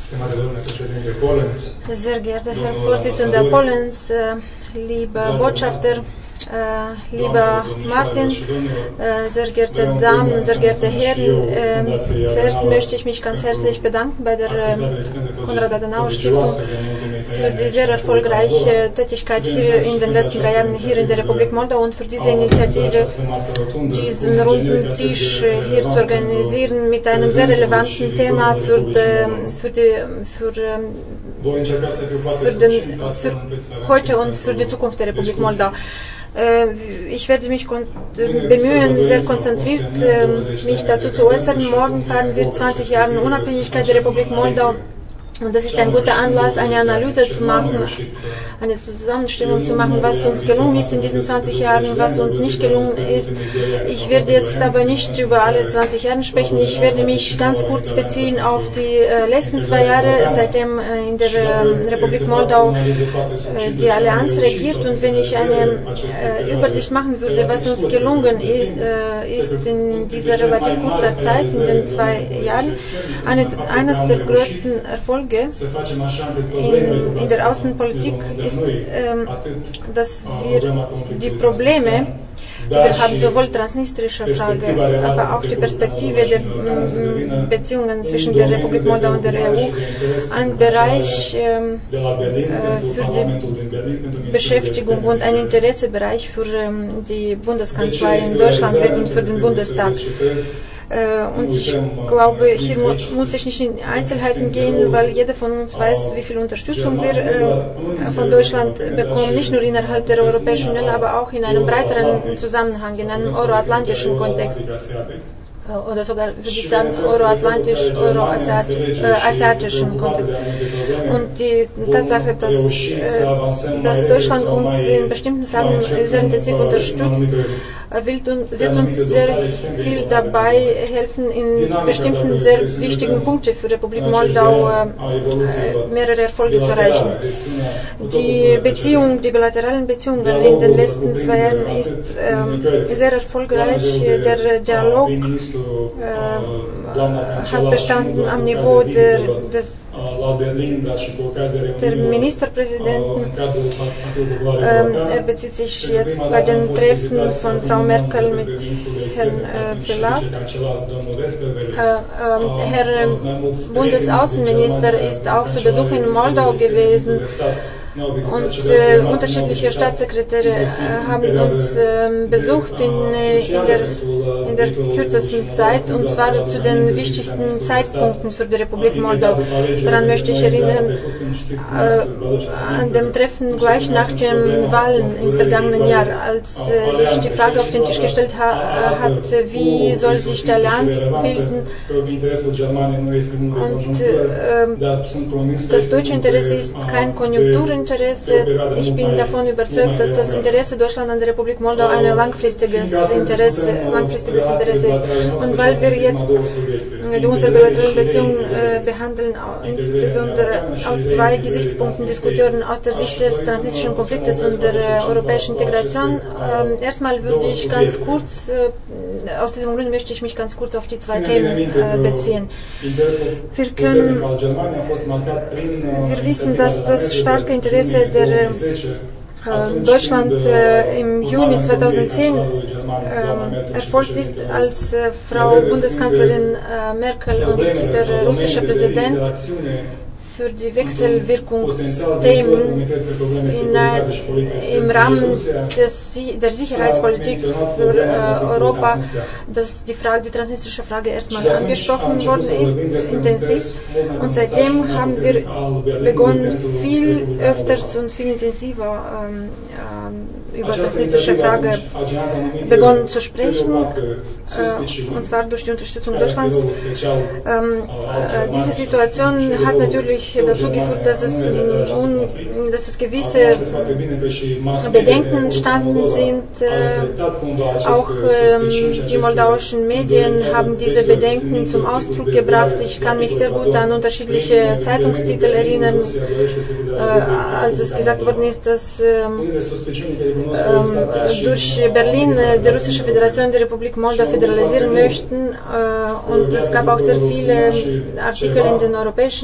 Sehr geehrter Herr Vorsitzender Pollens, lieber Botschafter, lieber Martin, sehr geehrte Damen und sehr geehrte Herren, zuerst möchte ich mich ganz herzlich bedanken bei der Konrad-Adenauer-Stiftung für die sehr erfolgreiche Tätigkeit hier in den letzten 3 Jahren hier in der Republik Moldau und für diese Initiative, diesen runden Tisch hier zu organisieren mit einem sehr relevanten Thema für heute und für die Zukunft der Republik Moldau. Ich werde mich bemühen, sehr konzentriert mich dazu zu äußern. Morgen feiern wir 20 Jahre Unabhängigkeit der Republik Moldau. Und das ist ein guter Anlass, eine Analyse zu machen, eine Zusammenstellung zu machen, was uns gelungen ist in diesen 20 Jahren, was uns nicht gelungen ist. Ich werde jetzt aber nicht über alle 20 Jahre sprechen. Ich werde mich ganz kurz beziehen auf die letzten 2 Jahre, seitdem in der Republik Moldau die Allianz regiert. Und wenn ich eine Übersicht machen würde, was uns gelungen ist in dieser relativ kurzen Zeit, in den 2 Jahren, eines der größten Erfolge in der Außenpolitik ist, dass wir die Probleme, die wir haben, sowohl transnistrische Frage, aber auch die Perspektive der Beziehungen zwischen der Republik Moldau und der EU, ein Bereich für die Beschäftigung und ein Interessebereich für die Bundeskanzlei in Deutschland wird und für den Bundestag. Und ich glaube, hier muss ich nicht in Einzelheiten gehen, weil jeder von uns weiß, wie viel Unterstützung wir von Deutschland bekommen, nicht nur innerhalb der Europäischen Union, aber auch in einem breiteren Zusammenhang, in einem euroatlantischen Kontext. Oder sogar, würde ich sagen, euroasiatischen Kontext. Und die Tatsache, dass Deutschland uns in bestimmten Fragen sehr intensiv unterstützt, wird uns sehr viel dabei helfen, in bestimmten sehr wichtigen Punkten für die Republik Moldau mehrere Erfolge zu erreichen. Die bilateralen Beziehungen in den letzten 2 Jahren ist sehr erfolgreich. Der Dialog hat bestanden am Niveau der Ministerpräsidenten. Er bezieht sich jetzt bei den Treffen von Frau Merkel mit Herrn Filat. Herr Bundesaußenminister ist auch zu Besuch in Moldau gewesen. Und unterschiedliche Staatssekretäre haben uns besucht in der kürzesten Zeit, und zwar zu den wichtigsten Zeitpunkten für die Republik Moldau. Daran möchte ich erinnern, an dem Treffen gleich nach den Wahlen im vergangenen Jahr, als sich die Frage auf den Tisch gestellt hat, wie soll sich die Allianz bilden. Und das deutsche Interesse ist kein Konjunkturinteresse. Ich bin davon überzeugt, dass das Interesse Deutschlands an der Republik Moldau ein langfristiges Interesse ist. Und weil wir jetzt unsere bilateralen Beziehungen behandeln, insbesondere aus 2 Gesichtspunkten diskutieren, aus der Sicht des transnistrischen Konfliktes und der europäischen Integration. Erstmal würde ich ganz kurz, aus diesem Grund möchte ich mich ganz kurz auf die 2 Themen beziehen. Wir wissen, dass das starke Interesse der Deutschland im Juni 2010 erfolgt ist, als Frau Bundeskanzlerin Merkel und der russische Präsident für die Wechselwirkungsthemen im Rahmen der Sicherheitspolitik für Europa, dass die transnistrische Frage erstmal angesprochen worden ist, intensiv. Und seitdem haben wir begonnen, viel öfters und viel intensiver über die transnistrische Frage begonnen zu sprechen, und zwar durch die Unterstützung Deutschlands. Diese Situation hat natürlich dazu geführt, dass es gewisse Bedenken entstanden sind. Auch die moldauischen Medien haben diese Bedenken zum Ausdruck gebracht. Ich kann mich sehr gut an unterschiedliche Zeitungstitel erinnern, als es gesagt worden ist, dass durch Berlin die Russische Föderation die Republik Moldau föderalisieren möchten. Und es gab auch sehr viele Artikel in den europäischen